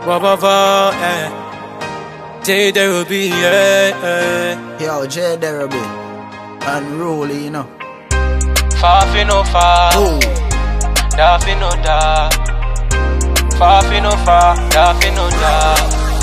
J Derby, Yo, J Derby, unruly, you know. Far fi no far, da fi no da. Far fi no far, da fi no da.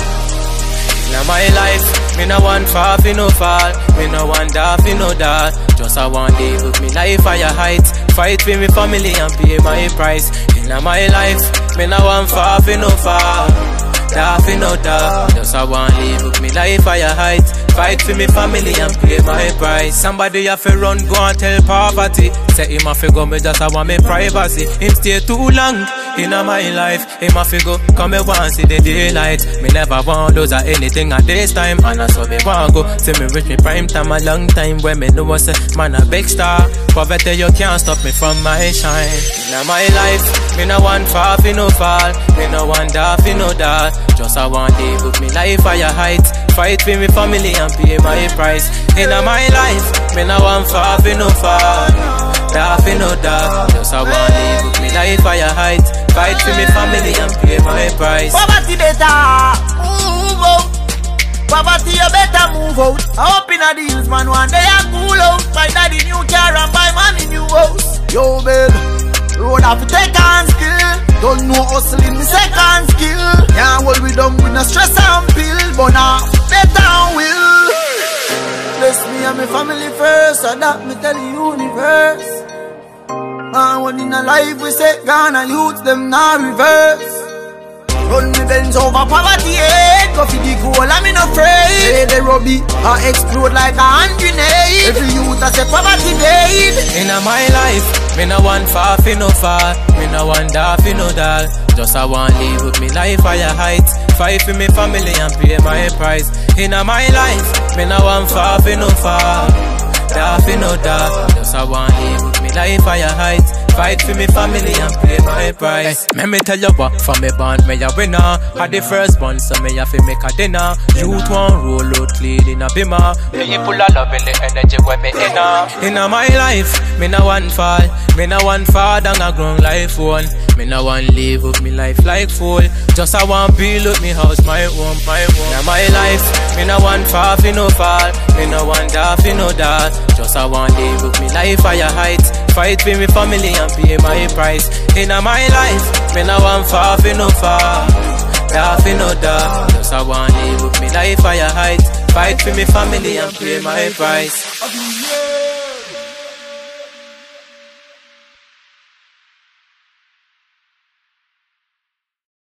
In my life, me no want far fi no fall, me no want da fi no da. Just I want live with me life higher heights, fight for me family and pay my price. In my life, me no want far fi no fall, da fi no da. Just I want live with me life higher heights, fight for me family and pay my price. Somebody have to run, go and tell poverty. Say him have to go, me just I want me privacy. Him stay too long in my life, him have to go, come me want see the daylight. Me never want those or anything at this time, and I saw me want go. See me reach me prime time a long time when me know say man a big star. Poverty you can't stop me from my shine. In my life, me no want far fi no fall, me no want da fi no da. Just I want live with me life higher heights, fight for me family and pay my price. In my life, me no want far fi no fall, da fi no da. Just I want live with me life higher heights, fight for me family and pay my price. Poverty better move out. Poverty you better move out. I hope in a deals man one day I cool out. Buy daddy new car and buy mommy new house. Yo babe, road have to take on skill. Don't know hustling the second skill. Yeah, well we done with no stress and pill, but now better will. Bless me and my family first, and that me tell the universe. And when in a life we say Ghana youths them now reverse. Run me Benz over poverty, go for the goal, I'm in afraid. Say the rubby, I explode like a hand grenade. Every youth I say poverty dead. In my life, me no want far fi no far, me no want da fi no da. Just I want live with me life higher heights, fight for me family and pay my price. In my life, me no want far fi no far, da fi no da. Just I want live with me life higher heights, fight for me family and pay my price. Let me tell you what, from me band me a winner. Had the first one, so me have to make a dinner. Youth one roll out clean in a bimmer. People are loving the energy when me in my life, me no want fall, me no want fall down a ground life one. Me no want live with me life like fool. Just I want build up me house, my home, my home. In my life, me no want far fi no fall, me no want da fi no da. Just I want live with me life higher heights, fight for me family and pay my price. In my life, me no want far fi no fall, da fi no da. Just I want live with me life higher heights, fight for me family and pay my price.